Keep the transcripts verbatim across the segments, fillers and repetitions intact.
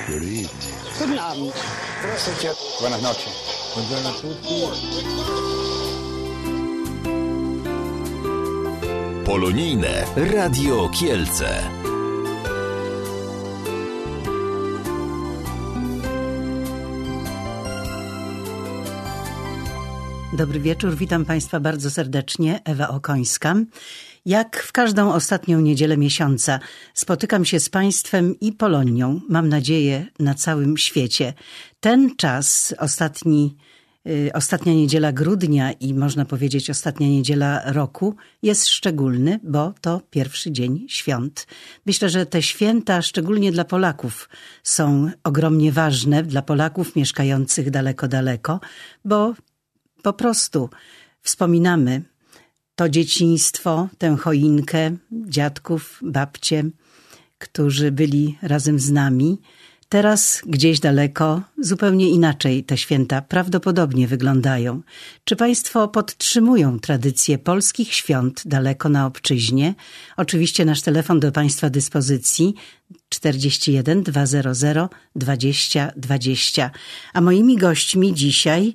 Good evening. Guten Abend. Здравствуйте. Buenas noches. Buongiorno a tutti. Polonijne Radio Kielce. Dobry wieczór, witam Państwa bardzo serdecznie, Ewa Okońska. Jak w każdą ostatnią niedzielę miesiąca spotykam się z Państwem i Polonią, mam nadzieję, na całym świecie. Ten czas, ostatni, y, ostatnia niedziela grudnia i można powiedzieć ostatnia niedziela roku jest szczególny, bo to pierwszy dzień świąt. Myślę, że te święta, szczególnie dla Polaków, są ogromnie ważne, dla Polaków mieszkających daleko, daleko, bo po prostu wspominamy to dzieciństwo, tę choinkę, dziadków, babcie, którzy byli razem z nami. Teraz gdzieś daleko zupełnie inaczej te święta prawdopodobnie wyglądają. Czy Państwo podtrzymują tradycję polskich świąt daleko na obczyźnie? Oczywiście nasz telefon do Państwa dyspozycji czterdzieści jeden dwa zero zero dwadzieścia dwadzieścia. A moimi gośćmi dzisiaj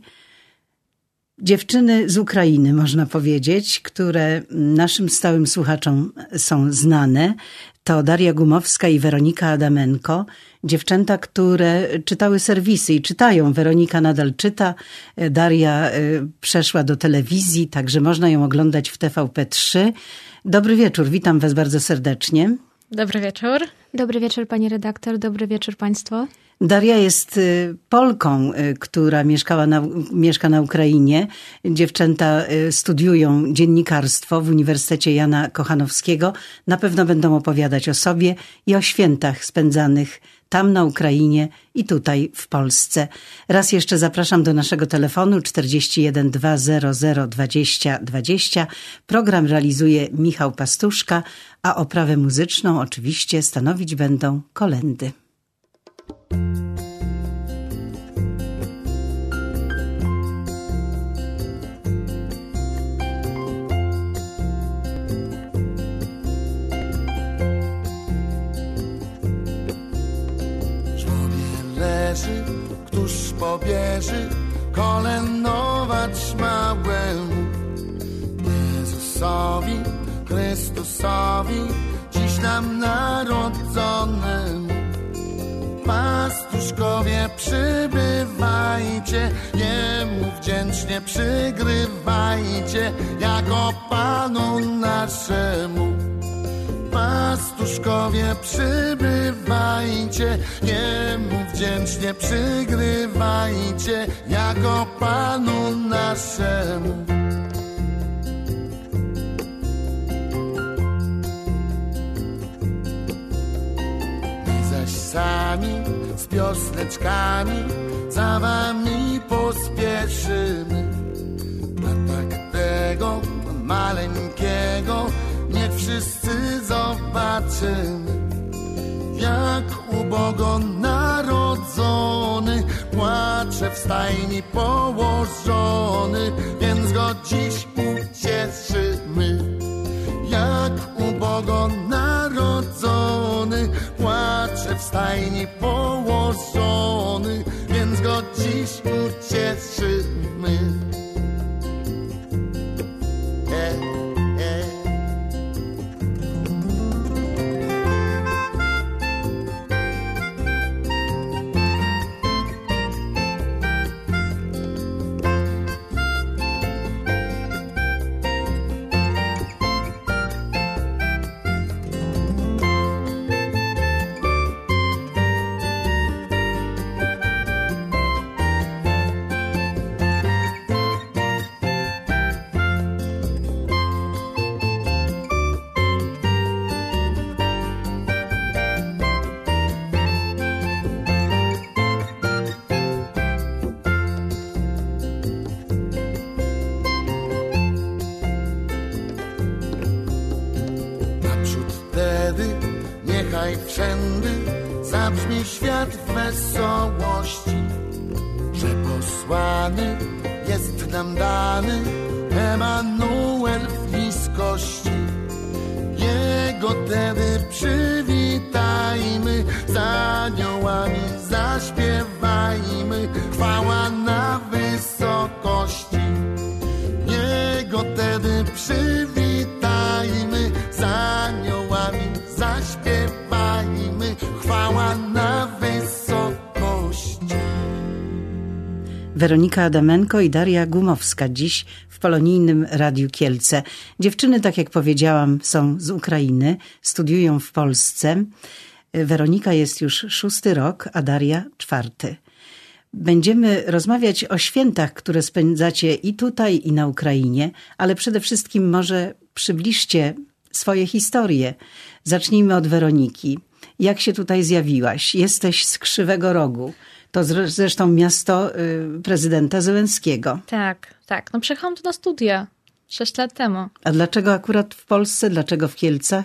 dziewczyny z Ukrainy, można powiedzieć, które naszym stałym słuchaczom są znane. To Daria Gumowska i Weronika Adamenko. Dziewczęta, które czytały serwisy i czytają. Weronika nadal czyta. Daria przeszła do telewizji, także można ją oglądać w T V P trzy. Dobry wieczór, witam Was bardzo serdecznie. Dobry wieczór. Dobry wieczór pani redaktor, dobry wieczór państwo. Daria jest Polką, która mieszkała na, mieszka na Ukrainie. Dziewczęta studiują dziennikarstwo w Uniwersytecie Jana Kochanowskiego. Na pewno będą opowiadać o sobie i o świętach spędzanych tam na Ukrainie i tutaj w Polsce. Raz jeszcze zapraszam do naszego telefonu czterdzieści jeden dwa zero zero dwadzieścia dwadzieścia. Program realizuje Michał Pastuszka, a oprawę muzyczną oczywiście stanowić będą kolędy. Leży, któż pobierze kolędować małemu Jezusowi, Chrystusowi, dziś nam narodzonemu. Pastuszkowie, przybywajcie, Jemu wdzięcznie przygrywajcie, jako Panu naszemu. Pastuszkowie, przybywajcie, Jemu wdzięcznie przygrywajcie, jako Panu naszemu. My zaś sami z piosneczkami za wami pospieszymy, a tak tego maleńkiego niech wszyscy zobaczymy, jak ubogo narodzony płacze w stajni położony, więc go dziś ucieszymy. Jak ubogo narodzony płacze w stajni położony, więc go dziś ucieszymy. E, e. Niechaj wszędy zabrzmi świat w wesołości, że posłany jest nam dany Emanuel w bliskości. Jego tedy przywitamy przywitajmy, z aniołami zaśpiewajmy, chwała na wysokości. Niego tedy przywitajmy, z aniołami zaśpiewajmy, chwała na wysokości. Weronika Adamenko i Daria Gumowska dziś w Polonijnym Radiu Kielce. Dziewczyny, tak jak powiedziałam, są z Ukrainy, studiują w Polsce. Weronika jest już szósty rok, a Daria czwarty. Będziemy rozmawiać o świętach, które spędzacie i tutaj, i na Ukrainie, ale przede wszystkim może przybliżcie swoje historie. Zacznijmy od Weroniki. Jak się tutaj zjawiłaś? Jesteś z Krzywego Rogu. To zresztą miasto y, prezydenta Zełenskiego. Tak, tak. No przyjechałam tu na studia sześć lat temu. A dlaczego akurat w Polsce? Dlaczego w Kielcach?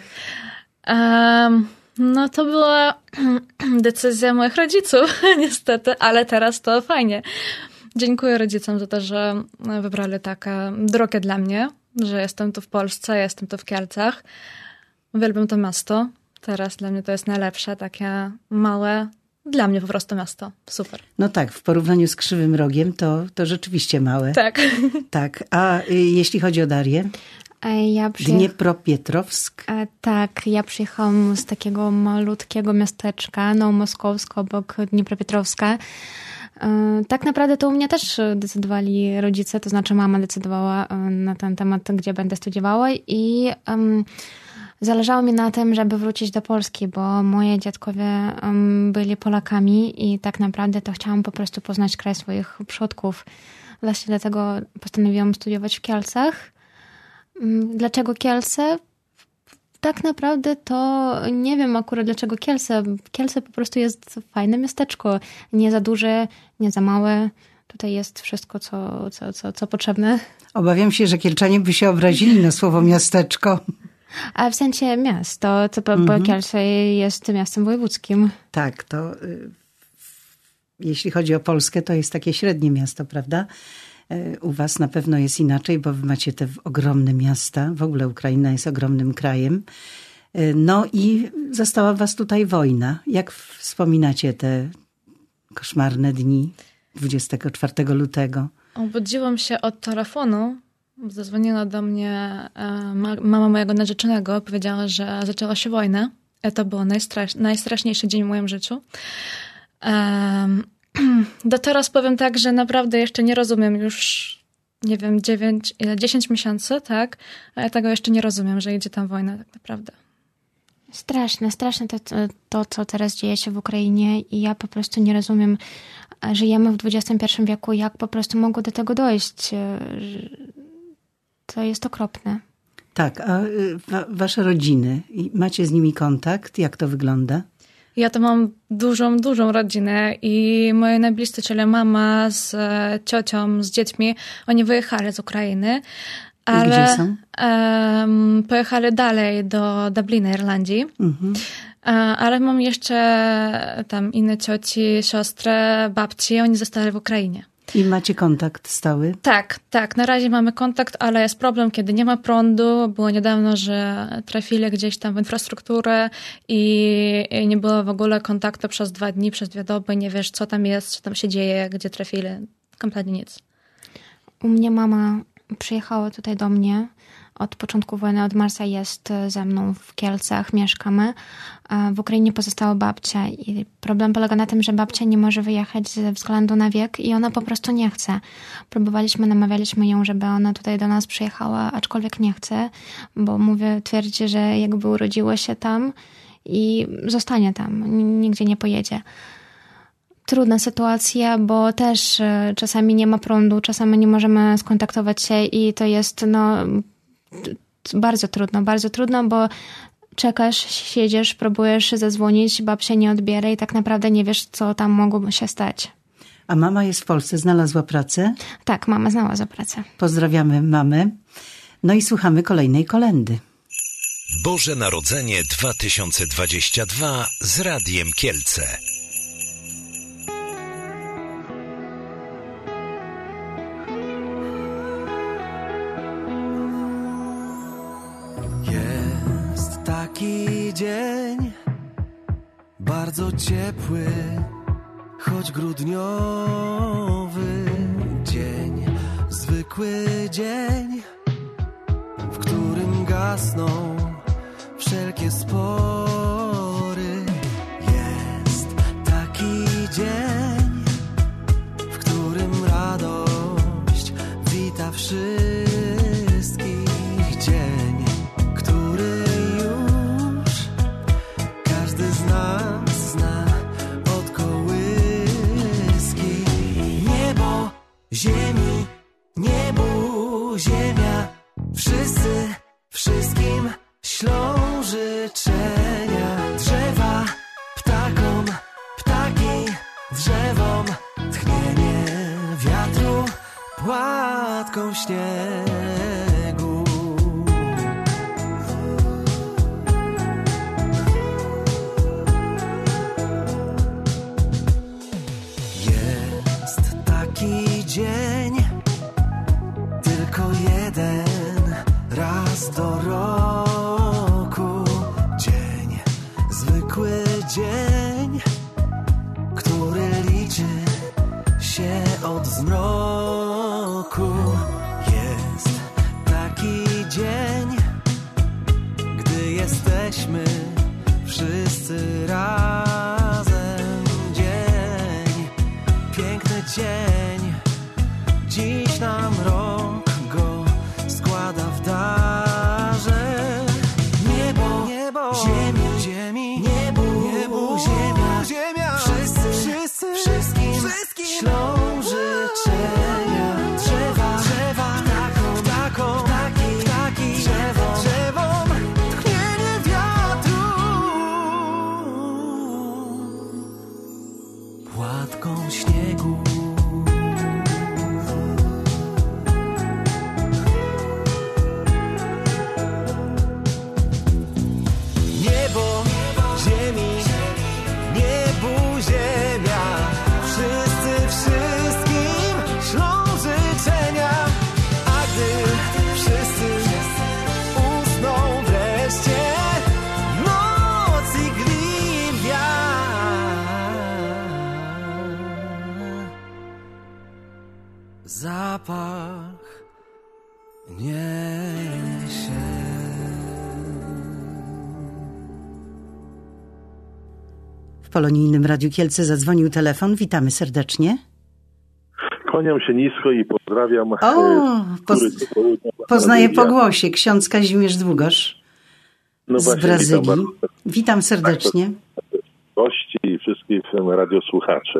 Um, no to była decyzja moich rodziców, niestety, ale teraz to fajnie. Dziękuję rodzicom za to, że wybrali taką drogę dla mnie, że jestem tu w Polsce, jestem tu w Kielcach. Uwielbiam to miasto. Teraz dla mnie to jest najlepsze, takie małe, dla mnie po prostu miasto. Super. No tak, w porównaniu z Krzywym Rogiem to, to rzeczywiście małe. Tak. Tak. A y, jeśli chodzi o Darię? Ja przyjech... Dniepropietrowsk? A, tak, ja przyjechałam z takiego malutkiego miasteczka, Nowomoskowsko, obok Dniepropietrowska. Tak naprawdę to u mnie też decydowali rodzice, to znaczy mama decydowała na ten temat, gdzie będę studiowała i um, zależało mi na tym, żeby wrócić do Polski, bo moje dziadkowie um, byli Polakami i tak naprawdę to chciałam po prostu poznać kraj swoich przodków. Właśnie dlatego postanowiłam studiować w Kielcach. Dlaczego Kielce? Tak naprawdę to nie wiem akurat dlaczego Kielce. Kielce po prostu jest fajne miasteczko. Nie za duże, nie za małe. Tutaj jest wszystko, co, co, co, co potrzebne. Obawiam się, że Kielczanie by się obrazili na słowo miasteczko. A w sensie miasto, to bo mhm. Kielce jest miastem wojewódzkim. Tak, to y, jeśli chodzi o Polskę, to jest takie średnie miasto, prawda? U was na pewno jest inaczej, bo wy macie te ogromne miasta. W ogóle Ukraina jest ogromnym krajem. No i zastała was tutaj wojna. Jak wspominacie te koszmarne dni dwudziestego czwartego lutego? Obudziłam się od telefonu. Zadzwoniła do mnie mama mojego narzeczonego. Powiedziała, że zaczęła się wojna. I to był najstrasz, najstraszniejszy dzień w moim życiu. Um, Do teraz powiem tak, że naprawdę jeszcze nie rozumiem już, nie wiem, dziewięć, dziesięć miesięcy, tak? A ja tego jeszcze nie rozumiem, że idzie tam wojna tak naprawdę. Straszne, straszne to, to, to, co teraz dzieje się w Ukrainie i ja po prostu nie rozumiem. Żyjemy w dwudziestym pierwszym wieku, jak po prostu mogło do tego dojść. To jest okropne. Tak, a wa- wasze rodziny, macie z nimi kontakt? Jak to wygląda? Ja to mam dużą, dużą rodzinę i moi najbliżsi, czyli mama z ciocią, z dziećmi, oni wyjechali z Ukrainy. Ale gdzie są? Um, pojechali dalej do Dublina, Irlandii. Mhm. Ale mam jeszcze tam inne cioci, siostry, babci, oni zostali w Ukrainie. I macie kontakt stały? Tak, tak. Na razie mamy kontakt, ale jest problem, kiedy nie ma prądu. Było niedawno, że trafili gdzieś tam w infrastrukturę i nie było w ogóle kontaktu przez dwa dni, przez dwie doby. Nie wiesz, co tam jest, co tam się dzieje, gdzie trafili. Kompletnie nic. U mnie mama przyjechała tutaj do mnie. Od początku wojny, od marca jest ze mną w Kielcach, mieszkamy. W Ukrainie pozostała babcia i problem polega na tym, że babcia nie może wyjechać ze względu na wiek i ona po prostu nie chce. Próbowaliśmy, namawialiśmy ją, żeby ona tutaj do nas przyjechała, aczkolwiek nie chce, bo mówię, twierdzi, że jakby urodziła się tam i zostanie tam, nigdzie nie pojedzie. Trudna sytuacja, bo też czasami nie ma prądu, czasami nie możemy skontaktować się i to jest no bardzo trudno, bardzo trudno, bo czekasz, siedzisz, próbujesz zadzwonić, babcia nie odbiera i tak naprawdę nie wiesz, co tam mogłoby się stać. A mama jest w Polsce, znalazła pracę? Tak, mama znalazła pracę. Pozdrawiamy mamę. No i słuchamy kolejnej kolędy. Boże Narodzenie dwa tysiące dwudziesty drugi z Radiem Kielce. Jest taki dzień, ciepły, choć grudniowy dzień, zwykły dzień, w którym gasną wszelkie spory. Jest taki dzień, w którym radość wita wszystkich. Dzień, który już każdy z nas zna od kołyski. Niebo, ziemi, niebu, ziemia, wszyscy wszystkim ślą życzenia. Drzewa ptakom, ptaki drzewom, tchnienie wiatru płatką śniegu. Jest taki dzień, tylko jeden raz do roku. Dzień, zwykły dzień, który liczy się od zmroku. Jest taki dzień, gdy jesteśmy wszyscy razem. Dzień, piękny dzień, dziś nam rok go składa w darze. Niebo, niebo, ziemi, ziemi, niebu, niebu, ziemia, ziemia, wszyscy, wszyscy, wszystkim, wszystkim ślą życzenia. Drzewa, drzewa, ptakom, ptakom, ptaki, ptaki, drzewom, drzewom, tchnienie wiatru płatką śniegu. Niebo, ziemi, niebu, ziemia, wszyscy wszystkim ślą życzenia. A gdy wszyscy usną wreszcie, noc i gliwia, zapach niesie. W Polonijnym Radiu Kielce zadzwonił telefon. Witamy serdecznie. Kłaniam się nisko i pozdrawiam. O, poz, poznaję po głosie. Ksiądz Kazimierz Długosz no z właśnie, Brazylii. Witam, witam serdecznie. Gości i wszystkich radiosłuchaczy.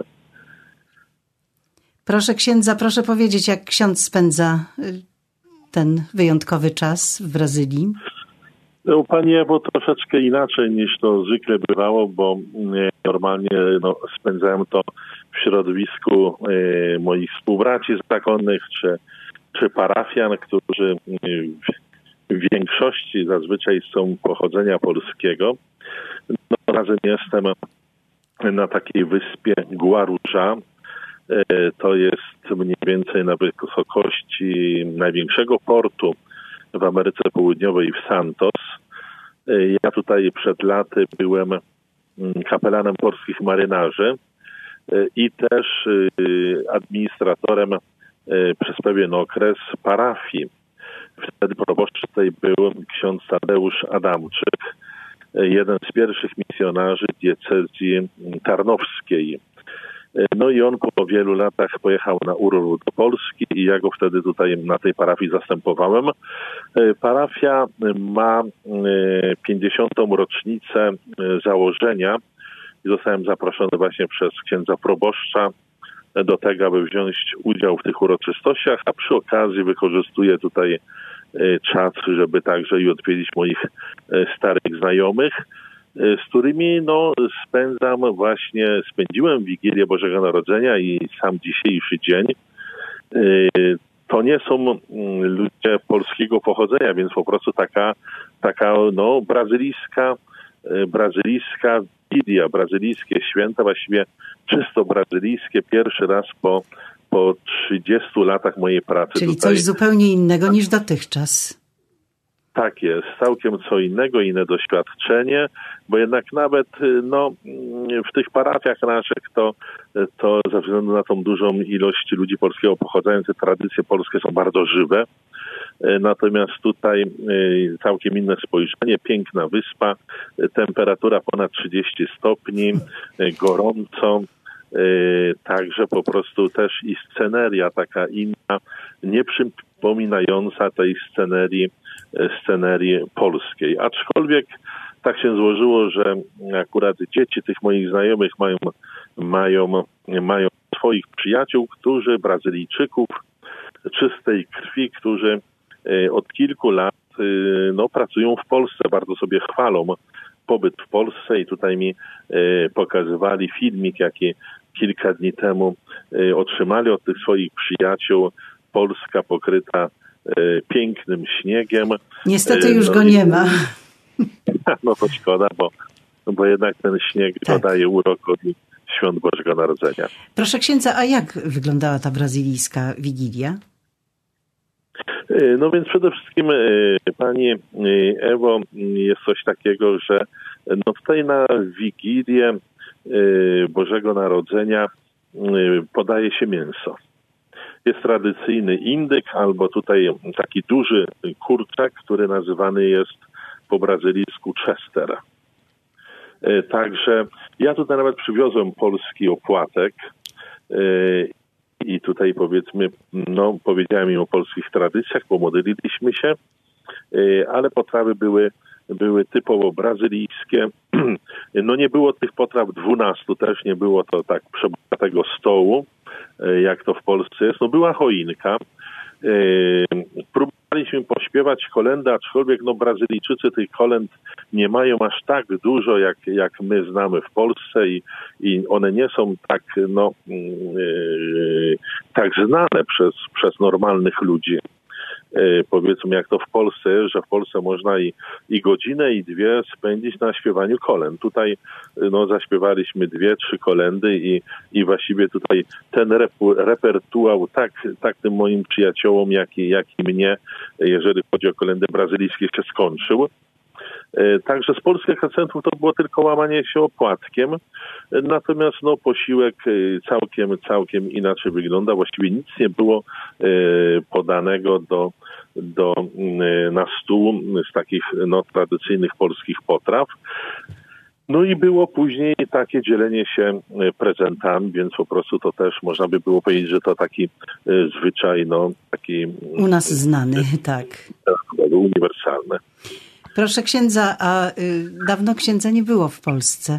Proszę księdza, proszę powiedzieć, jak ksiądz spędza ten wyjątkowy czas w Brazylii. No, panie, bo troszeczkę inaczej niż to zwykle bywało, bo normalnie no, spędzałem to w środowisku e, moich współbraci zakonnych czy, czy parafian, którzy w większości zazwyczaj są pochodzenia polskiego. No, razem jestem na takiej wyspie Guarujá. E, to jest mniej więcej na wysokości największego portu w Ameryce Południowej, w Santos. Ja tutaj przed laty byłem kapelanem polskich marynarzy i też administratorem przez pewien okres parafii. Wtedy proboszczem tutaj był ksiądz Tadeusz Adamczyk, jeden z pierwszych misjonarzy diecezji tarnowskiej. No i on po wielu latach pojechał na urlop do Polski i ja go wtedy tutaj na tej parafii zastępowałem. Parafia ma pięćdziesiątą rocznicę założenia i zostałem zaproszony właśnie przez księdza proboszcza do tego, aby wziąć udział w tych uroczystościach, a przy okazji wykorzystuję tutaj czas, żeby także i odwiedzić moich starych znajomych, z którymi no, spędzam właśnie, spędziłem Wigilię Bożego Narodzenia i sam dzisiejszy dzień. To nie są ludzie polskiego pochodzenia, więc po prostu taka, taka no, brazylijska, brazylijska Wigilia, brazylijskie święta, właściwie czysto brazylijskie, pierwszy raz po, po trzydziestu latach mojej pracy. Czyli tutaj. Coś zupełnie innego niż dotychczas. Tak jest, całkiem co innego, inne doświadczenie, bo jednak nawet no, w tych parafiach naszych to, to ze względu na tą dużą ilość ludzi polskiego pochodzenia, te tradycje polskie są bardzo żywe. Natomiast tutaj całkiem inne spojrzenie, piękna wyspa, temperatura ponad trzydzieści stopni, gorąco, także po prostu też i sceneria taka inna, nie przypominająca tej scenerii, scenerii polskiej. Aczkolwiek tak się złożyło, że akurat dzieci tych moich znajomych mają, mają, mają swoich przyjaciół, którzy, Brazylijczyków czystej krwi, którzy od kilku lat no, pracują w Polsce, bardzo sobie chwalą pobyt w Polsce i tutaj mi pokazywali filmik, jaki kilka dni temu otrzymali od tych swoich przyjaciół. Polska pokryta pięknym śniegiem. Niestety już no, go nie ma. No to szkoda, bo, bo jednak ten śnieg tak. dodaje urokowi świąt Bożego Narodzenia. Proszę księdza, a jak wyglądała ta brazylijska Wigilia? No więc przede wszystkim, pani Ewo, jest coś takiego, że no tutaj na Wigilię Bożego Narodzenia podaje się mięso. Jest tradycyjny indyk albo tutaj taki duży kurczak, który nazywany jest po brazylijsku chester. Także ja tutaj nawet przywiozłem polski opłatek i tutaj powiedzmy, no powiedziałem im o polskich tradycjach, pomodliliśmy się, ale potrawy były, były typowo brazylijskie. No nie było tych potraw dwunastu, też nie było to tak przebogatego stołu, jak to w Polsce jest. No była choinka. Próbowaliśmy pośpiewać kolędy, aczkolwiek no Brazylijczycy tych kolęd nie mają aż tak dużo, jak, jak my znamy w Polsce i, i one nie są tak, no, yy, tak znane przez, przez normalnych ludzi. Yy, powiedzmy jak to w Polsce jest, że w Polsce można i, i godzinę, i dwie spędzić na śpiewaniu kolęd. Tutaj no, zaśpiewaliśmy dwie, trzy kolędy i, i właściwie tutaj ten repu, repertuar tak, tak tym moim przyjaciołom, jak i, jak i mnie, jeżeli chodzi o kolędy brazylijskie, się skończył. Także z polskich akcentów to było tylko łamanie się opłatkiem, natomiast no, posiłek całkiem, całkiem inaczej wygląda. Właściwie nic nie było podanego do, do, na stół z takich no, tradycyjnych polskich potraw. No i było później takie dzielenie się prezentami, więc po prostu to też można by było powiedzieć, że to taki zwyczaj, no taki... U nas znany, tak. Uniwersalny. Proszę księdza, a y, dawno księdza nie było w Polsce?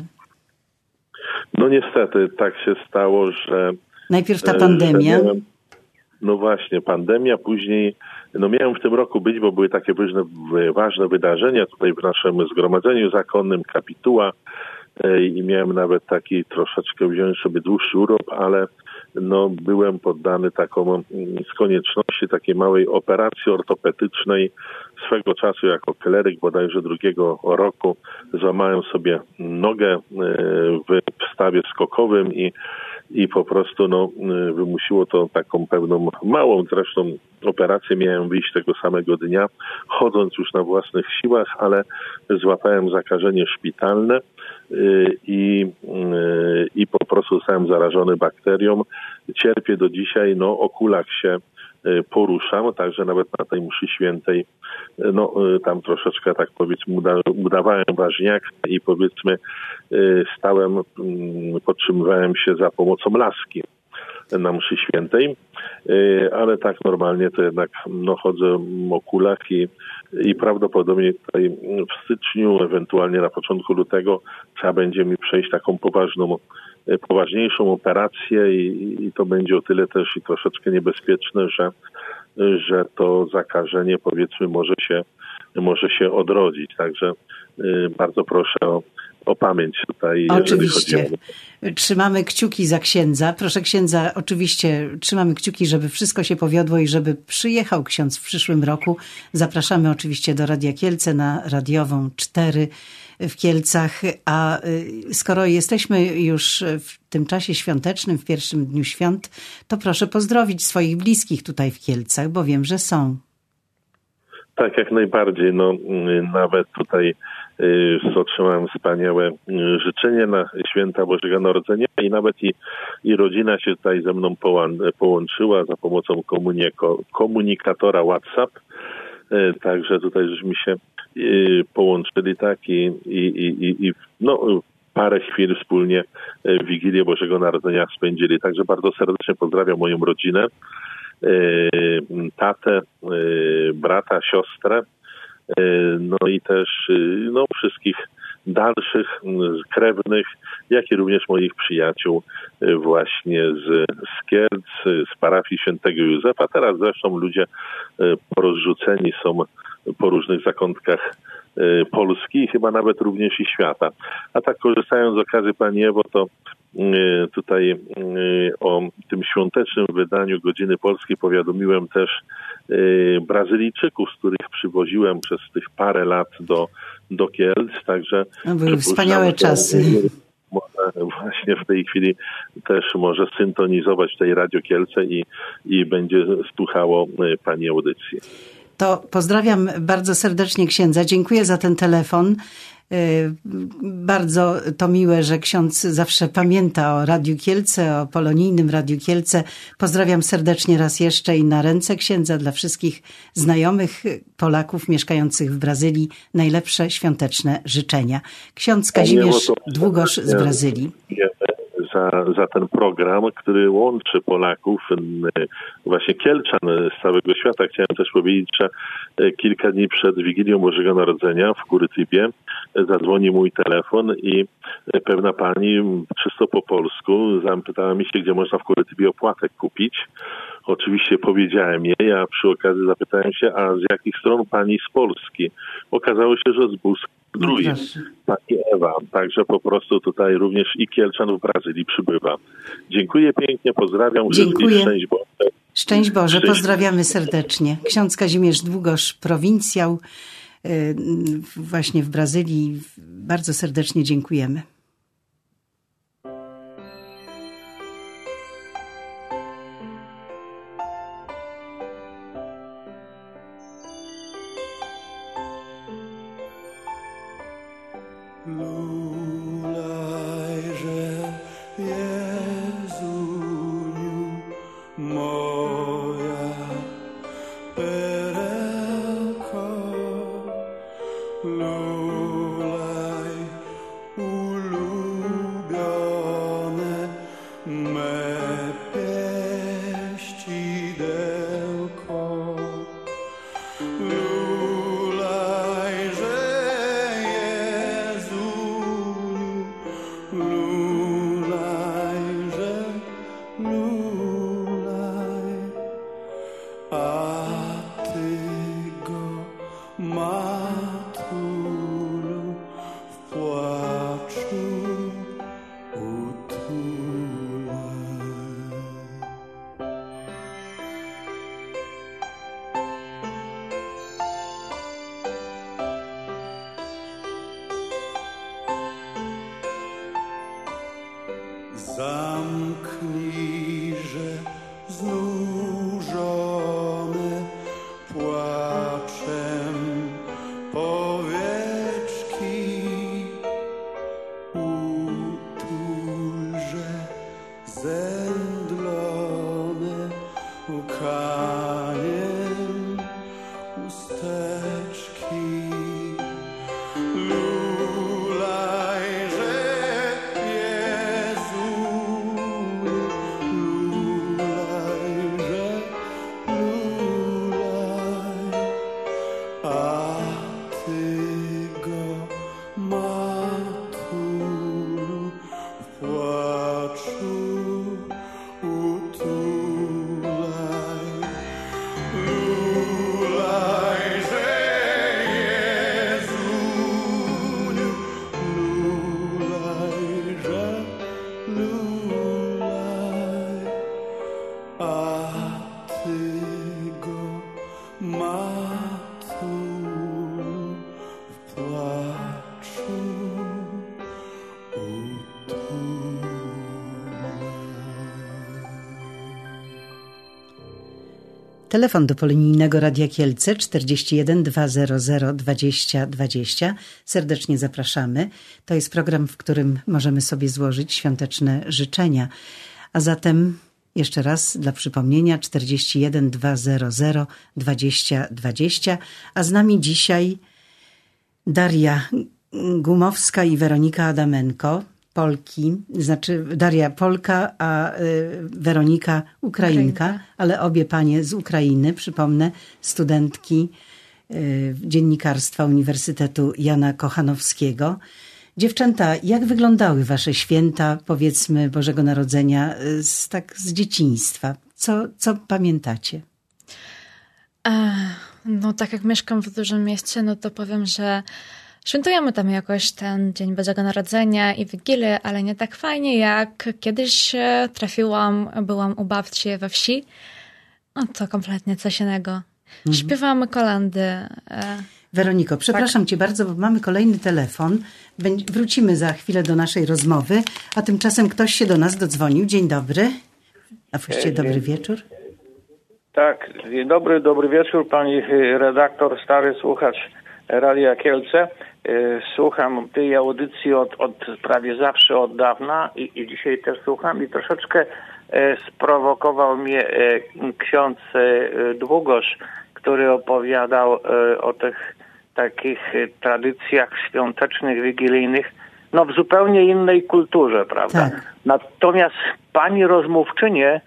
No niestety tak się stało, że... Najpierw ta pandemia. Miałem, no właśnie, pandemia, później... No miałem w tym roku być, bo były takie ważne, ważne wydarzenia tutaj w naszym zgromadzeniu zakonnym, kapituła i miałem nawet taki troszeczkę wziąć sobie dłuższy urlop, ale no byłem poddany taką z konieczności takiej małej operacji ortopedycznej. Swego czasu jako kleryk bodajże drugiego roku złamałem sobie nogę w stawie skokowym i I po prostu no, wymusiło to taką pewną małą zresztą operację. Miałem wyjść tego samego dnia, chodząc już na własnych siłach, ale złapałem zakażenie szpitalne i, i po prostu zostałem zarażony bakterią. Cierpię do dzisiaj, no o kulach się poruszam, także nawet na tej mszy świętej, no tam troszeczkę tak powiedzmy uda, udawałem ważniaka i powiedzmy stałem, podtrzymywałem się za pomocą laski na mszy świętej, ale tak normalnie to jednak no, chodzę o kulach i, i prawdopodobnie tutaj w styczniu, ewentualnie na początku lutego trzeba będzie mi przejść taką poważną poważniejszą operację i, i to będzie o tyle też i troszeczkę niebezpieczne, że, że to zakażenie powiedzmy może się, może się odrodzić. Także y, bardzo proszę o, o pamięć tutaj. Oczywiście. Chodzi o... Trzymamy kciuki za księdza. Proszę księdza, oczywiście trzymamy kciuki, żeby wszystko się powiodło i żeby przyjechał ksiądz w przyszłym roku. Zapraszamy oczywiście do Radia Kielce na Radiową cztery w Kielcach. A skoro jesteśmy już w tym czasie świątecznym, w pierwszym dniu świąt, to proszę pozdrowić swoich bliskich tutaj w Kielcach, bo wiem, że są. Tak, jak najbardziej. No, nawet tutaj y, otrzymałem wspaniałe y, życzenie na święta Bożego Narodzenia i nawet i, i rodzina się tutaj ze mną połą- połączyła za pomocą komuniko- komunikatora WhatsApp. Y, także tutaj żeśmy się y, połączyli tak i, i, i, i no, parę chwil wspólnie y, Wigilię Bożego Narodzenia spędzili. Także bardzo serdecznie pozdrawiam moją rodzinę. Tatę, brata, siostrę, no i też no, wszystkich dalszych krewnych, jak i również moich przyjaciół właśnie z, z Kielc, z parafii Świętego Józefa. Teraz zresztą ludzie porozrzuceni są po różnych zakątkach Polski i chyba nawet również i świata. A tak korzystając z okazji, Pani Ewo, to tutaj o tym świątecznym wydaniu Godziny Polskiej powiadomiłem też Brazylijczyków, z których przywoziłem przez tych parę lat do, do Kielc. Także no, były wspaniałe czasy. Właśnie w tej chwili też może syntonizować tej Radio Kielce i, i będzie słuchało Pani audycji. To pozdrawiam bardzo serdecznie księdza. Dziękuję za ten telefon. Bardzo to miłe, że ksiądz zawsze pamięta o Radiu Kielce, o polonijnym Radiu Kielce. Pozdrawiam serdecznie raz jeszcze i na ręce księdza dla wszystkich znajomych Polaków mieszkających w Brazylii najlepsze świąteczne życzenia. Ksiądz Kazimierz Długosz z Brazylii. Za, za ten program, który łączy Polaków, właśnie Kielczan z całego świata. Chciałem też powiedzieć, że kilka dni przed Wigilią Bożego Narodzenia w Kurytybie zadzwoni mój telefon i pewna pani czysto po polsku zapytała mi się, gdzie można w Kurytybie opłatek kupić. Oczywiście powiedziałem jej, a przy okazji zapytałem się, a z jakich stron pani z Polski? Okazało się, że z Busku drugi, pani Ewa. Także po prostu tutaj również i Kielczan w Brazylii przybywa. Dziękuję pięknie, pozdrawiam wszystkich. Szczęść Boże. Szczęść Boże, pozdrawiamy serdecznie. Ksiądz Kazimierz Długosz, prowincjał właśnie w Brazylii. Bardzo serdecznie dziękujemy. Zamknijże znużone płaczem powieczki, utulże zemdlone łkaniem chusteczki. Telefon do Polonijnego Radia Kielce czterdzieści jeden dwieście dwadzieścia dwadzieścia. Serdecznie zapraszamy. To jest program, w którym możemy sobie złożyć świąteczne życzenia. A zatem jeszcze raz dla przypomnienia czterdzieści jeden dwieście dwadzieścia dwadzieścia. A z nami dzisiaj Daria Gumowska i Weronika Adamenko. Polki, znaczy Daria Polka, a Weronika Ukrainka, Ukrainka, ale obie panie z Ukrainy, przypomnę, studentki dziennikarstwa Uniwersytetu Jana Kochanowskiego. Dziewczęta, jak wyglądały wasze święta, powiedzmy, Bożego Narodzenia, z, tak z dzieciństwa? Co, co pamiętacie? No tak jak mieszkam w dużym mieście, no to powiem, że świętujemy tam jakoś ten Dzień Bożego Narodzenia i Wigilię, ale nie tak fajnie, jak kiedyś trafiłam, byłam u babci we wsi. No to kompletnie coś innego. Mhm. Śpiewamy kolendy. Weroniko, przepraszam tak. cię bardzo, bo mamy kolejny telefon. Wrócimy za chwilę do naszej rozmowy, a tymczasem ktoś się do nas dodzwonił. Dzień dobry. A właściwie dobry wieczór. Tak, dzień dobry, dobry wieczór, pani redaktor, stary słuchacz Radia Kielce. Słucham tej audycji od, od prawie zawsze, od dawna i, i dzisiaj też słucham i troszeczkę sprowokował mnie ksiądz Długosz, który opowiadał o tych takich tradycjach świątecznych, wigilijnych, no w zupełnie innej kulturze, prawda? Tak. Natomiast pani rozmówczynie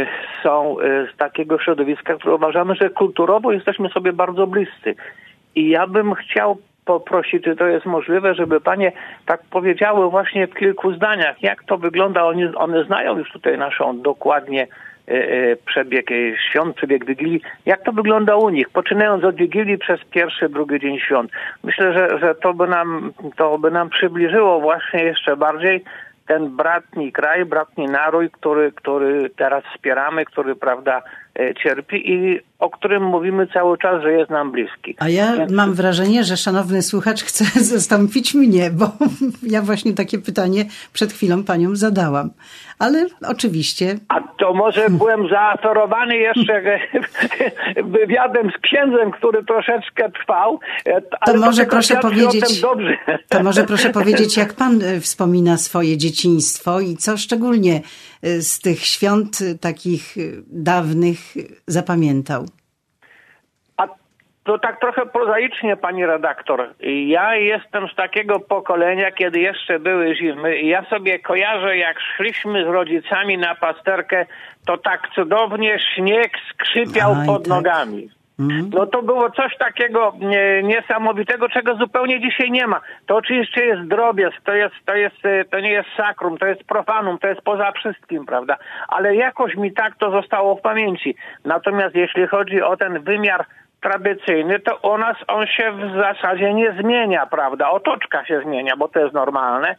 są z takiego środowiska, które uważamy, że kulturowo jesteśmy sobie bardzo bliscy. I ja bym chciał poprosić, czy to jest możliwe, żeby panie tak powiedziały właśnie w kilku zdaniach, jak to wygląda. One, one znają już tutaj naszą dokładnie e, e, przebieg świąt, przebieg Wigilii. Jak to wygląda u nich, poczynając od Wigilii przez pierwszy, drugi dzień świąt. Myślę, że, że to by nam, to by nam przybliżyło właśnie jeszcze bardziej ten bratni kraj, bratni naród, który, który teraz wspieramy, który, prawda, cierpi i o którym mówimy cały czas, że jest nam bliski. A ja Więc... mam wrażenie, że szanowny słuchacz chce zastąpić mnie, bo ja właśnie takie pytanie przed chwilą paniom zadałam. Ale oczywiście... A to może byłem zaaferowany jeszcze wywiadem z księdzem, który troszeczkę trwał. To może proszę powiedzieć, to może proszę powiedzieć, jak pan wspomina swoje dzieciństwo i co szczególnie z tych świąt takich dawnych zapamiętał? A to tak trochę prozaicznie, pani redaktor. Ja jestem z takiego pokolenia, kiedy jeszcze były zimy i ja sobie kojarzę, jak szliśmy z rodzicami na pasterkę, to tak cudownie śnieg skrzypiał Aj, pod tak. nogami. Mhm. No to było coś takiego nie, niesamowitego, czego zupełnie dzisiaj nie ma. To oczywiście jest drobiazg, to jest, to jest, to nie jest sakrum, to jest profanum, to jest poza wszystkim, prawda? Ale jakoś mi tak to zostało w pamięci. Natomiast jeśli chodzi o ten wymiar tradycyjny, to u nas on się w zasadzie nie zmienia, prawda? Otoczka się zmienia, bo to jest normalne,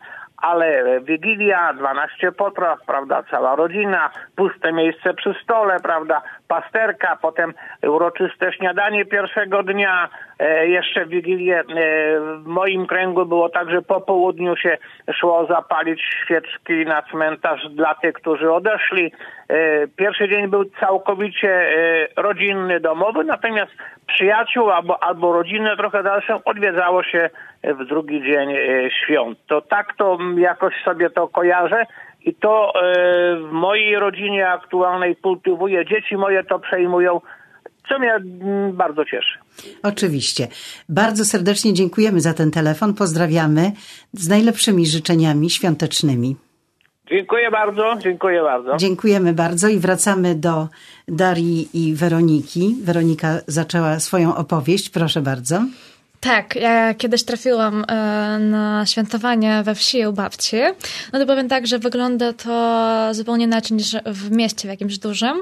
ale Wigilia, dwanaście potraw, prawda, cała rodzina, puste miejsce przy stole, prawda, pasterka, potem uroczyste śniadanie pierwszego dnia, e, jeszcze Wigilię e, w moim kręgu było tak, że po południu się szło zapalić świeczki na cmentarz dla tych, którzy odeszli. E, pierwszy dzień był całkowicie e, rodzinny, domowy, natomiast przyjaciół albo, albo rodzinę trochę dalszą odwiedzało się w drugi dzień e, świąt. To tak to jakoś sobie to kojarzę i to e, w mojej rodzinie aktualnej kultywuję. Dzieci moje to przejmują, co mnie m, bardzo cieszy. Oczywiście. Bardzo serdecznie dziękujemy za ten telefon. Pozdrawiamy z najlepszymi życzeniami świątecznymi. Dziękuję bardzo, dziękuję bardzo. Dziękujemy bardzo i wracamy do Darii i Weroniki. Weronika zaczęła swoją opowieść. Proszę bardzo. Tak, ja kiedyś trafiłam na świętowanie we wsi u babci. No to powiem tak, że wygląda to zupełnie inaczej niż w mieście w jakimś dużym.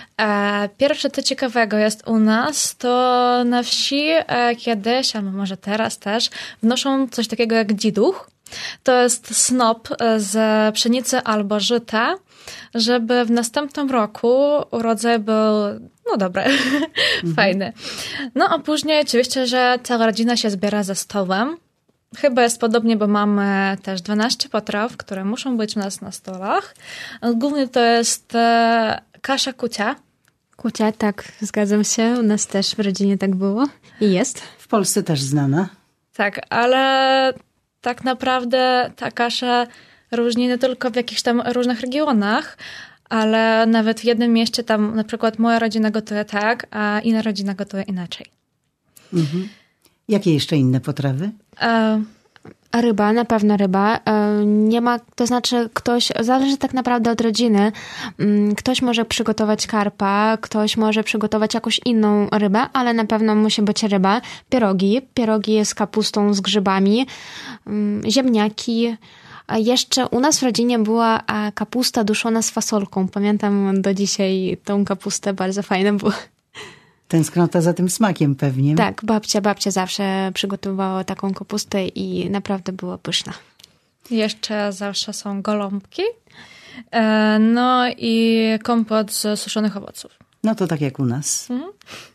Pierwsze co ciekawego jest u nas, to na wsi kiedyś, a może teraz też, wnoszą coś takiego jak dziduch. To jest snop z pszenicy albo żyta, żeby w następnym roku urodzaj był, no dobry, mhm. fajny. No a później oczywiście, że cała rodzina się zbiera za stołem. Chyba jest podobnie, bo mamy też dwanaście potraw, które muszą być u nas na stolach. Głównie to jest kasza kucia. Kucia, tak, zgadzam się. U nas też w rodzinie tak było i jest. W Polsce też znana. Tak, ale tak naprawdę ta kasza różni nie tylko w jakichś tam różnych regionach, ale nawet w jednym mieście tam na przykład moja rodzina gotuje tak, a inna rodzina gotuje inaczej. Mhm. Jakie jeszcze inne potrawy? E, ryba, na pewno ryba. E, nie ma, to znaczy ktoś, zależy tak naprawdę od rodziny. Ktoś może przygotować karpa, ktoś może przygotować jakąś inną rybę, ale na pewno musi być ryba. Pierogi, pierogi z kapustą, z grzybami, ziemniaki. A jeszcze u nas w rodzinie była kapusta duszona z fasolką. Pamiętam do dzisiaj tą kapustę, bardzo fajna była. Tęsknota za tym smakiem pewnie. Tak, babcia, babcia zawsze przygotowywała taką kapustę i naprawdę była pyszna. Jeszcze zawsze są gołąbki, no i kompot z suszonych owoców. No to tak jak u nas. Mhm.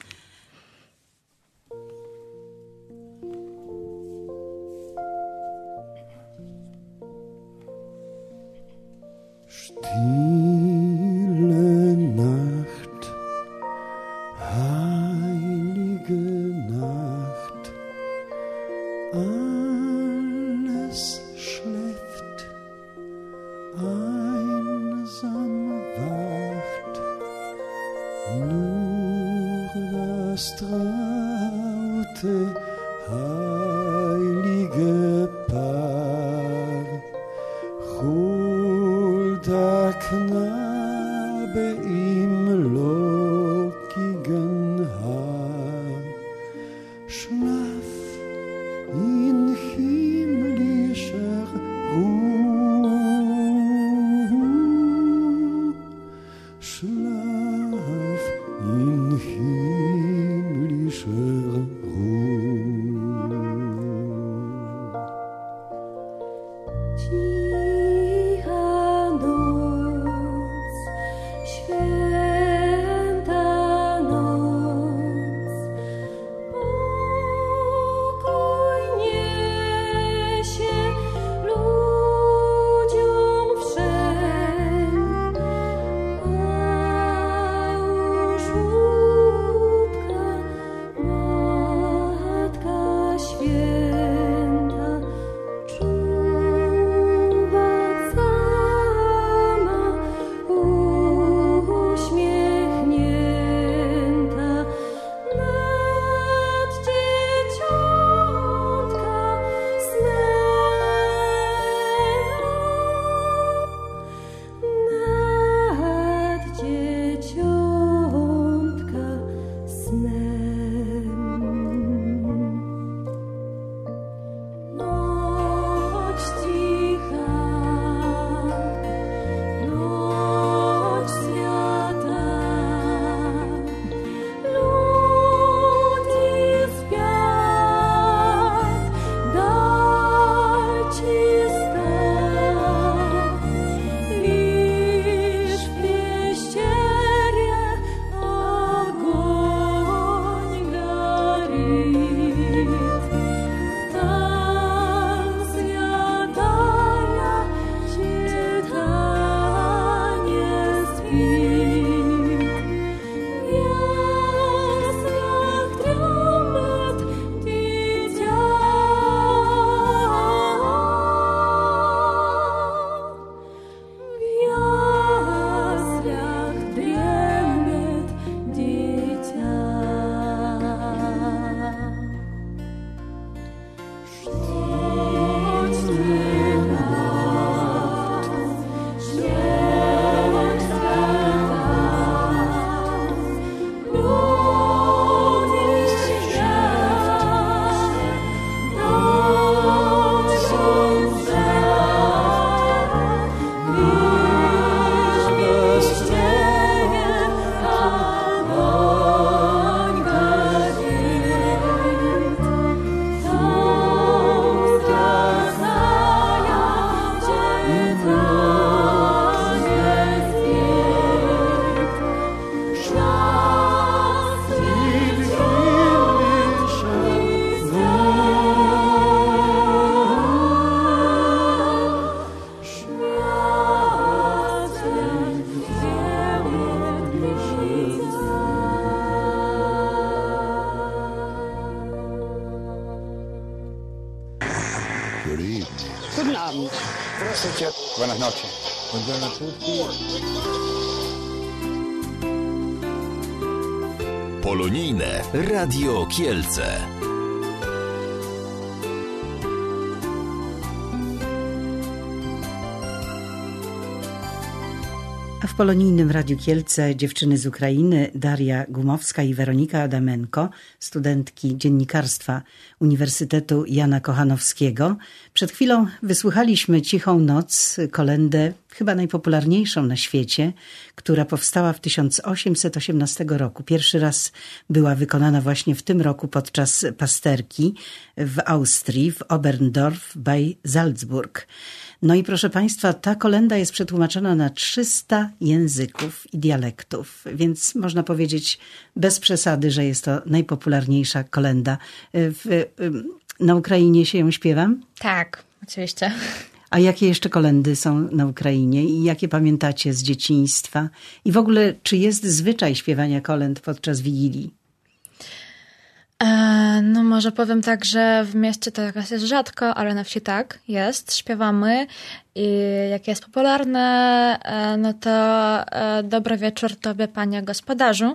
Stille Nacht, heilige Nacht, alles schläft, einsam wacht, nur das traute, heilige Paar. Der Knabe im lockigen Haar, schlaf in himmlischer Ruhe, schlaf in himmlischer Ruhe. Ludziom wszędzie sitio. Buenas noches. Buongiorno a tutti. Polonijne Radio Kielce. A w polonijnym Radiu Kielce dziewczyny z Ukrainy, Daria Gumowska i Weronika Adamenko, studentki dziennikarstwa Uniwersytetu Jana Kochanowskiego. Przed chwilą wysłuchaliśmy Cichą noc, kolędę chyba najpopularniejszą na świecie, która powstała w tysiąc osiemset osiemnastego roku. Pierwszy raz była wykonana właśnie w tym roku podczas pasterki w Austrii, w Oberndorf bei Salzburg. No i proszę Państwa, ta kolęda jest przetłumaczona na trzysta języków i dialektów, więc można powiedzieć bez przesady, że jest to najpopularniejsza kolęda. W, na Ukrainie się ją śpiewa? Tak, oczywiście. A jakie jeszcze kolendy są na Ukrainie i jakie pamiętacie z dzieciństwa? I w ogóle, czy jest zwyczaj śpiewania kolęd podczas Wigilii? No może powiem tak, że w mieście to jakaś jest rzadko, ale na wsi tak jest, śpiewamy i jak jest popularne, no to dobry wieczór tobie, panie gospodarzu.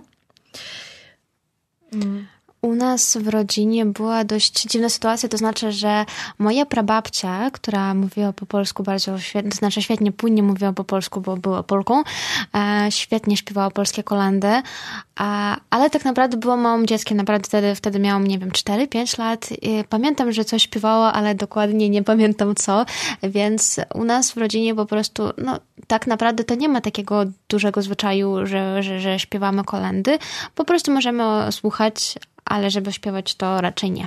Mm. U nas w rodzinie była dość dziwna sytuacja, to znaczy, że moja prababcia, która mówiła po polsku bardzo świetnie, to znaczy świetnie, płynnie mówiła po polsku, bo była Polką, e, świetnie śpiewała polskie kolendy, a, ale tak naprawdę była małym dzieckiem, naprawdę wtedy, wtedy miałam, nie wiem, cztery pięć lat. I pamiętam, że coś śpiewała, ale dokładnie nie pamiętam co, więc u nas w rodzinie po prostu, no tak naprawdę to nie ma takiego dużego zwyczaju, że, że, że śpiewamy kolendy, po prostu możemy słuchać, ale żeby śpiewać to raczej nie.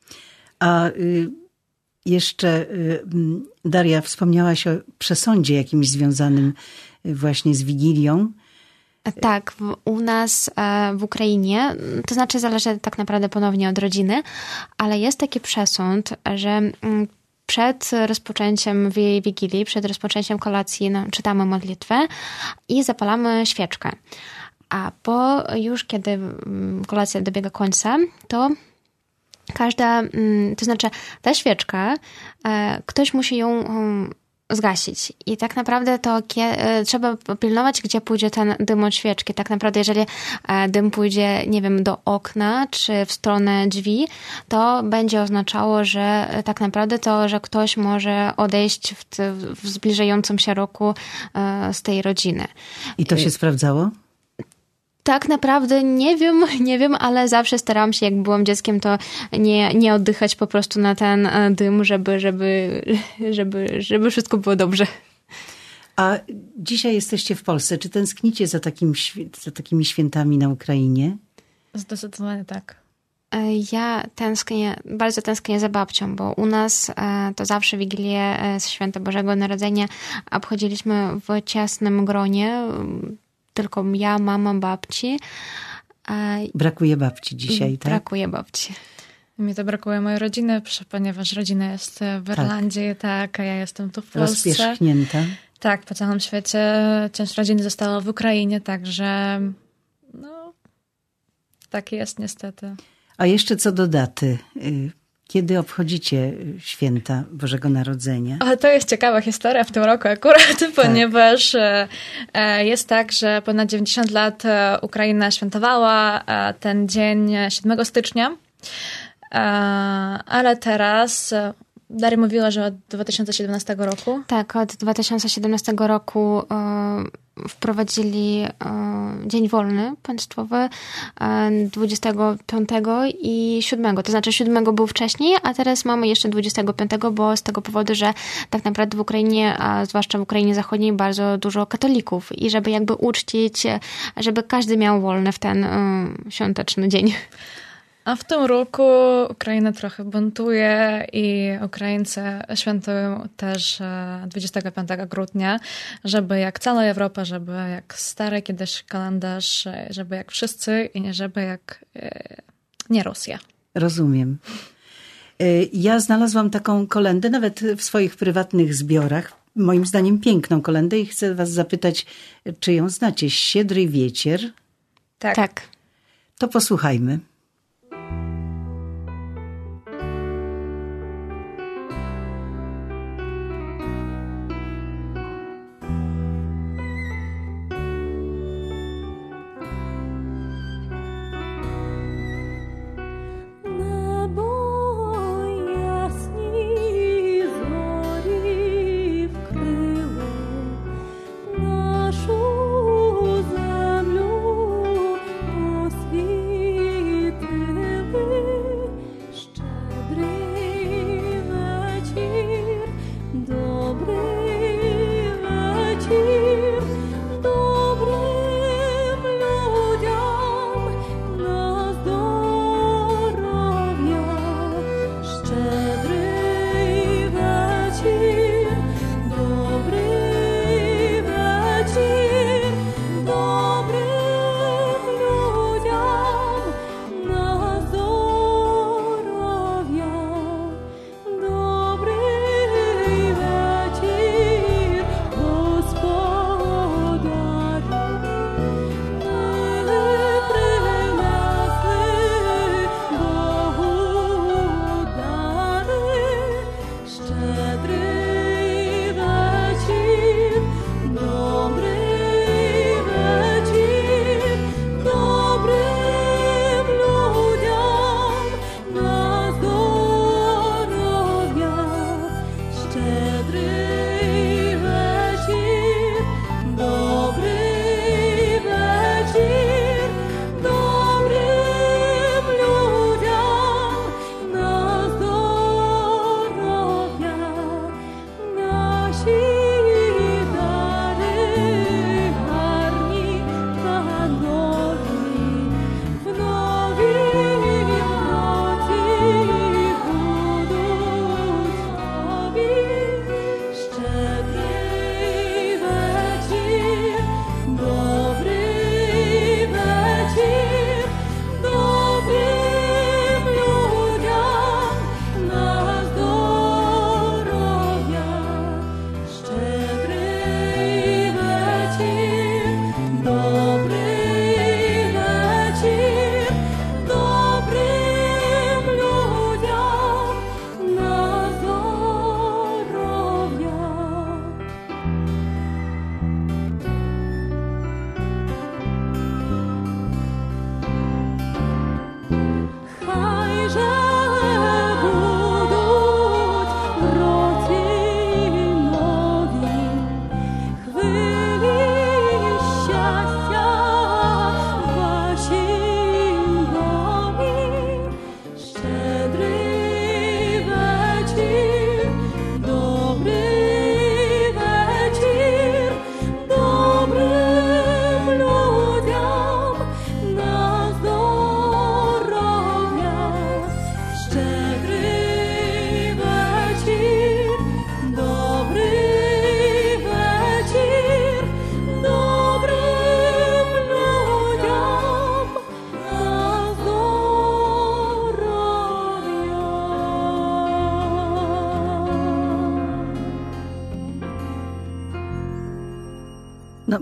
A y, jeszcze y, Daria, wspomniałaś o przesądzie jakimś związanym właśnie z Wigilią. Tak, w, u nas w Ukrainie, to znaczy zależy tak naprawdę ponownie od rodziny, ale jest taki przesąd, że przed rozpoczęciem Wigilii, przed rozpoczęciem kolacji no, czytamy modlitwę i zapalamy świeczkę. A po już kiedy kolacja dobiega końca, to każda, to znaczy ta świeczka, ktoś musi ją zgasić. I tak naprawdę to trzeba pilnować, gdzie pójdzie ten dym od świeczki. Tak naprawdę jeżeli dym pójdzie, nie wiem, do okna czy w stronę drzwi, to będzie oznaczało, że tak naprawdę to, że ktoś może odejść w, w zbliżającym się roku z tej rodziny. I to się sprawdzało? Tak naprawdę nie wiem, nie wiem, ale zawsze starałam się, jak byłam dzieckiem, to nie, nie oddychać po prostu na ten dym, żeby, żeby, żeby, żeby wszystko było dobrze. A dzisiaj jesteście w Polsce. Czy tęsknicie za, takim, za takimi świętami na Ukrainie? Zdecydowanie tak. Ja tęsknię, bardzo tęsknię za babcią, bo u nas to zawsze Wigilię z Święta Bożego Narodzenia obchodziliśmy w ciasnym gronie. Tylko ja, mama, babci. Brakuje babci dzisiaj, tak? Brakuje babci. Mi to brakuje mojej rodziny, ponieważ rodzina jest w Irlandii, tak, tak a ja jestem tu w Polsce. Rozpierzchnięta. Tak, po całym świecie. Część rodziny została w Ukrainie, także no, tak jest niestety. A jeszcze co do daty. Kiedy obchodzicie święta Bożego Narodzenia? O, to jest ciekawa historia w tym roku akurat, tak. Ponieważ jest tak, że ponad dziewięćdziesiąt lat Ukraina świętowała ten dzień siódmego stycznia, ale teraz Daria mówiła, że od dwa tysiące siedemnastego roku. Tak, od dwa tysiące siedemnastego roku e, wprowadzili e, dzień wolny państwowy e, dwudziestego piątego i siódmego. To znaczy siódmego był wcześniej, a teraz mamy jeszcze dwudziestego piątego, bo z tego powodu, że tak naprawdę w Ukrainie, a zwłaszcza w Ukrainie Zachodniej, bardzo dużo katolików i żeby jakby uczcić, żeby każdy miał wolny w ten e, świąteczny dzień. A w tym roku Ukraina trochę buntuje i Ukraińcy świętują też dwudziestego piątego grudnia, żeby jak cała Europa, żeby jak stary kiedyś kalendarz, żeby jak wszyscy i nie żeby jak nie Rosja. Rozumiem. Ja znalazłam taką kolendę nawet w swoich prywatnych zbiorach. Moim zdaniem piękną kolendę i chcę was zapytać, czy ją znacie? Siedry wiecier? Tak. tak. To posłuchajmy.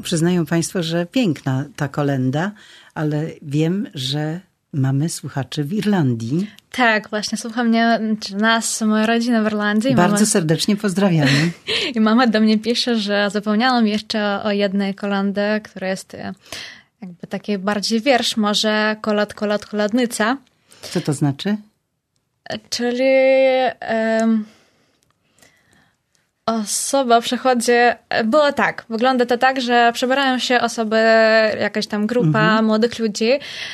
przyznają państwo, że piękna ta kolenda, ale wiem, że mamy słuchaczy w Irlandii. Tak, właśnie słucha mnie, czy nas, moja rodzina w Irlandii. Bardzo mama, serdecznie pozdrawiamy. I mama do mnie pisze, że zapomniałam jeszcze o jednej kolendzie, która jest jakby taki bardziej wiersz, może kolad, kolad, koladnica. Co to znaczy? Czyli um, osoba przychodzi, było tak, wygląda to tak, że przebierają się osoby, jakaś tam grupa mhm. młodych ludzi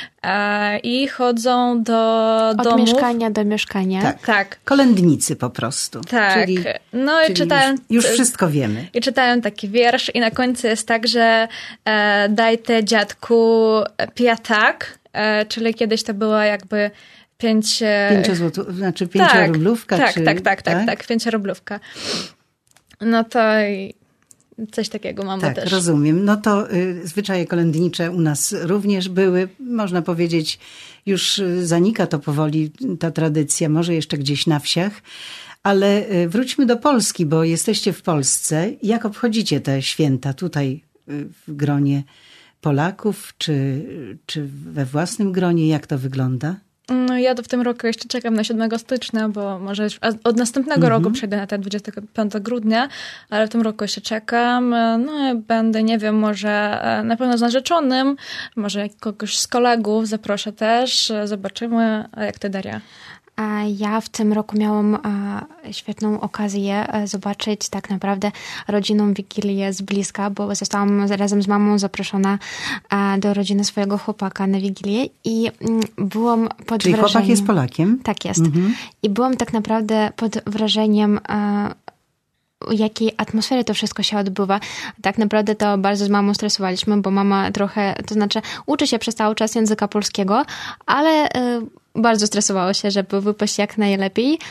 e, i chodzą do Od domów. mieszkania do mieszkania. Tak. tak. Kolędnicy po prostu. Tak. Czyli, no i czyli czytają... Już, już wszystko wiemy. I czytają taki wiersz i na końcu jest tak, że e, dajcie dziadku piatak, e, czyli kiedyś to było jakby pięć... Pięciozłotów, znaczy pięciorublówka? Tak, czy, tak, tak, tak, tak, tak, pięciorublówka. No to i coś takiego mamy tak, też. Tak, rozumiem. No to y, zwyczaje kolędnicze u nas również były. Można powiedzieć, już zanika to powoli, ta tradycja, może jeszcze gdzieś na wsiach. Ale y, wróćmy do Polski, bo jesteście w Polsce. Jak obchodzicie te święta tutaj y, w gronie Polaków, czy, czy we własnym gronie? Jak to wygląda? No ja w tym roku jeszcze czekam na siódmego stycznia, bo może już od następnego mm-hmm. roku przejdę na ten dwudziestego piątego grudnia, ale w tym roku jeszcze czekam. No i będę, nie wiem, może na pewno z narzeczonym, może kogoś z kolegów zaproszę też. Zobaczymy. A jak ty, Daria? A ja w tym roku miałam a, świetną okazję zobaczyć tak naprawdę rodzinną Wigilię z bliska, bo zostałam razem z mamą zaproszona a, do rodziny swojego chłopaka na Wigilię i m, byłam pod Czyli wrażeniem... chłopak jest Polakiem? Tak jest. Mhm. I byłam tak naprawdę pod wrażeniem... A, jakiej atmosfery to wszystko się odbywa. Tak naprawdę to bardzo z mamą stresowaliśmy, bo mama trochę, to znaczy uczy się przez cały czas języka polskiego, ale y, bardzo stresowało się, żeby wypaść jak najlepiej.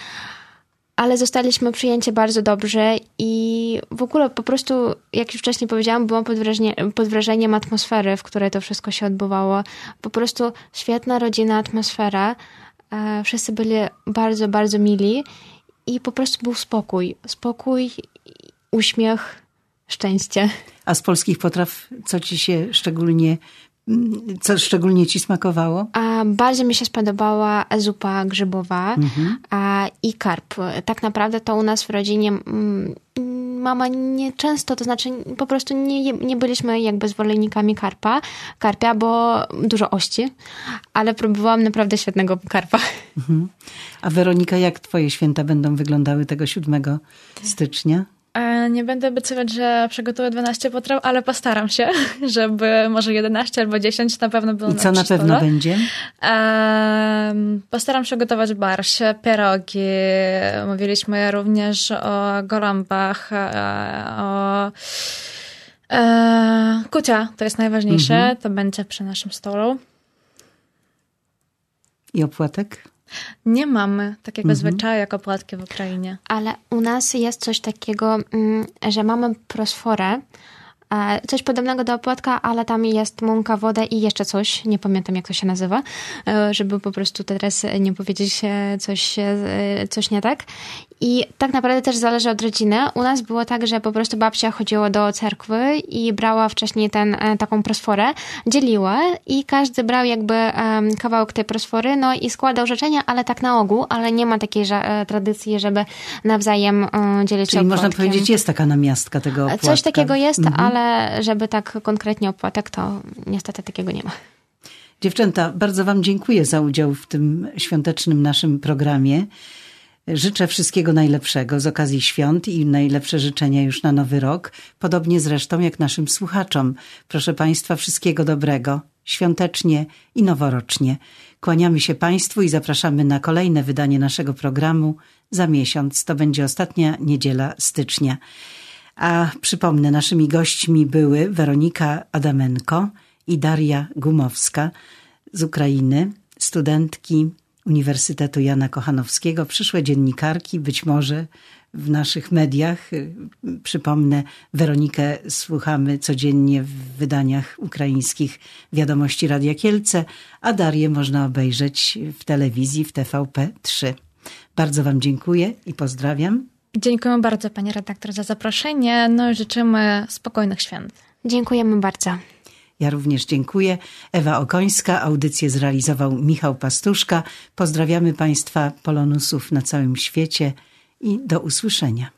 Ale zostaliśmy przyjęci bardzo dobrze i w ogóle po prostu, jak już wcześniej powiedziałam, byłam pod, wrażenie, pod wrażeniem atmosfery, w której to wszystko się odbywało. Po prostu świetna rodzinna atmosfera. Y, wszyscy byli bardzo, bardzo mili. I po prostu był spokój. Spokój, uśmiech, szczęście. A z polskich potraw co ci się szczególnie, co szczególnie ci smakowało? A bardzo mi się spodobała zupa grzybowa mhm. a, i karp. Tak naprawdę to u nas w rodzinie mm, mama nie często, to znaczy po prostu nie, nie byliśmy jakby zwolennikami karpa, karpia, bo dużo ości, ale próbowałam naprawdę świetnego karpa. Mhm. A Weronika, jak twoje święta będą wyglądały tego siódmego stycznia? Nie będę obiecywać, że przygotuję dwanaście potraw, ale postaram się, żeby może jedenaście albo dziesięć na pewno było na co na stole. pewno będzie? Um, postaram się gotować barsz, pierogi. Mówiliśmy również o gorąbach, o e, kucia, to jest najważniejsze. Mhm. To będzie przy naszym stolu. I opłatek? Nie mamy takiego mhm. zwyczaju jak opłatki w Ukrainie. Ale u nas jest coś takiego, że mamy prosforę, coś podobnego do opłatka, ale tam jest mąka, woda i jeszcze coś, nie pamiętam jak to się nazywa, żeby po prostu teraz nie powiedzieć coś, coś nie tak. I tak naprawdę też zależy od rodziny. U nas było tak, że po prostu babcia chodziła do cerkwy i brała wcześniej ten, taką prosforę, dzieliła i każdy brał jakby um, kawałek tej prosfory, no i składał życzenia, ale tak na ogół, ale nie ma takiej że, tradycji, żeby nawzajem um, dzielić Czyli się opłatkiem. można powiedzieć, jest taka namiastka tego opłatka. Coś takiego jest, mhm. ale żeby tak konkretnie opłatek, to niestety takiego nie ma. Dziewczęta, bardzo wam dziękuję za udział w tym świątecznym naszym programie. Życzę wszystkiego najlepszego z okazji świąt i najlepsze życzenia już na nowy rok. Podobnie zresztą jak naszym słuchaczom. Proszę państwa, wszystkiego dobrego, świątecznie i noworocznie. Kłaniamy się państwu i zapraszamy na kolejne wydanie naszego programu za miesiąc. To będzie ostatnia niedziela stycznia. A przypomnę, naszymi gośćmi były Weronika Adamenko i Daria Gumowska z Ukrainy, studentki Uniwersytetu Jana Kochanowskiego, przyszłe dziennikarki, być może w naszych mediach. Przypomnę, Weronikę słuchamy codziennie w wydaniach ukraińskich Wiadomości Radia Kielce, a Darię można obejrzeć w telewizji w T V P trzy. Bardzo wam dziękuję i pozdrawiam. Dziękuję bardzo pani redaktor za zaproszenie. No i życzymy spokojnych świąt. Dziękujemy bardzo. Ja również dziękuję. Ewa Okońska, audycję zrealizował Michał Pastuszka. Pozdrawiamy Państwa polonusów na całym świecie i do usłyszenia.